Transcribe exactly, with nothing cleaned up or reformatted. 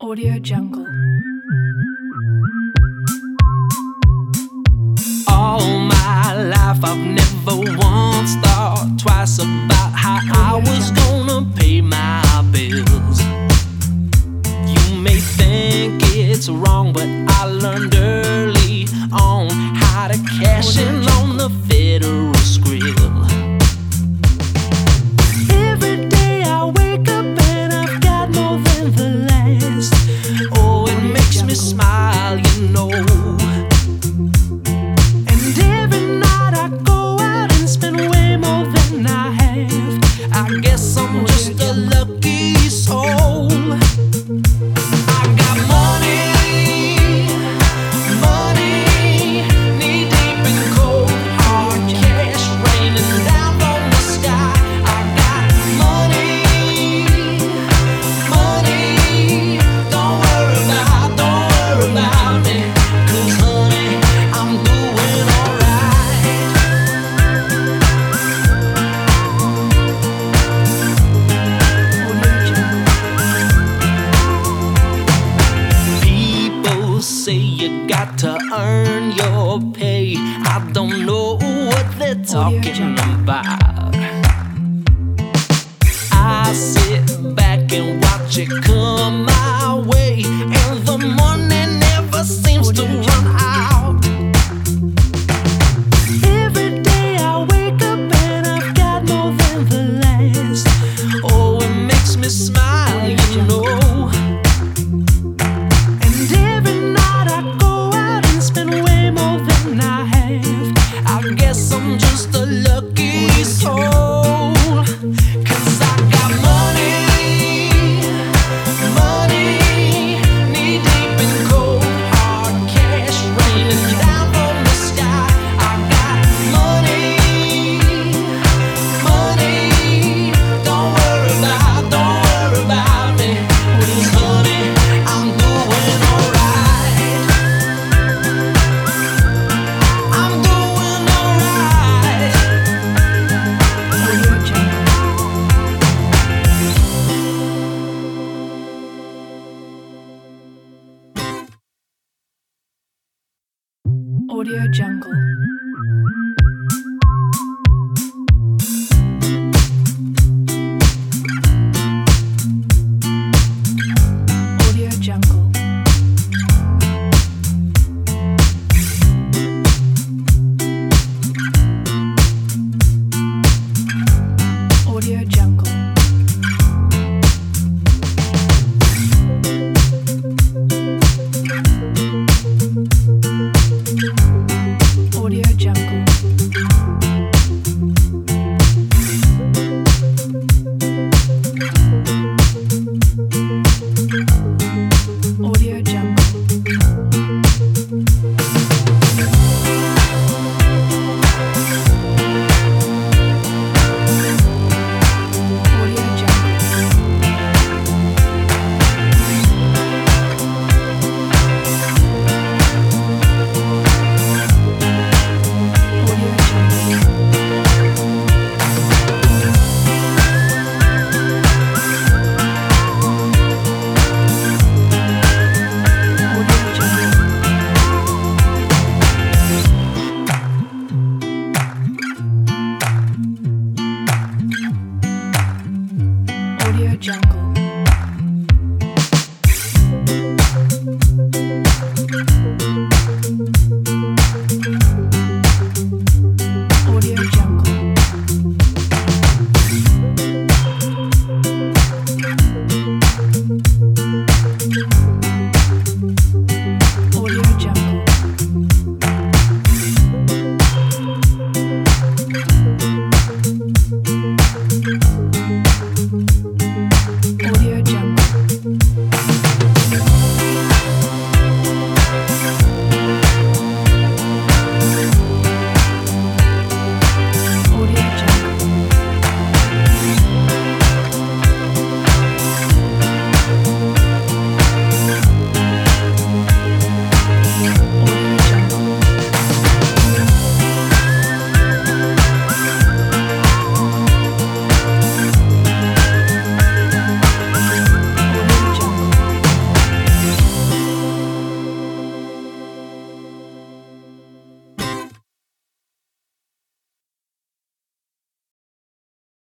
Audio Jungle. All my life I've never once thought twice about how I was gonna pay my bills. You may think it's wrong, but I learned early on how to cash in on the Federal Skrill. Every day I wake up and I've got more than the last. Oh, it makes me smile, you know. And every night I go out and spend way more than I have. I guess I'm just a lucky soul. I got money, money, knee deep in cold hard cash raining down from the sky. I got money, money, don't worry about, don't worry about me, 'cause honey, I'm doing alright. People say you got to earn your pay. I don't know what they're talking about. I sit back and watch it come my way, and the money never seems to run out. Every day I wake up and I've got more than the last. Oh, it makes me smile, you know. And every night I go out and spend way more than I have. I guess I'm just a lucky soul, 'cause I got money, money, knee deep in cold hard cash raining down from the sky. I got money, money, don't worry about, don't worry about me, 'cause honey, I'm doing alright. I'm doing alright. Audio Jungle. Audio Jungle.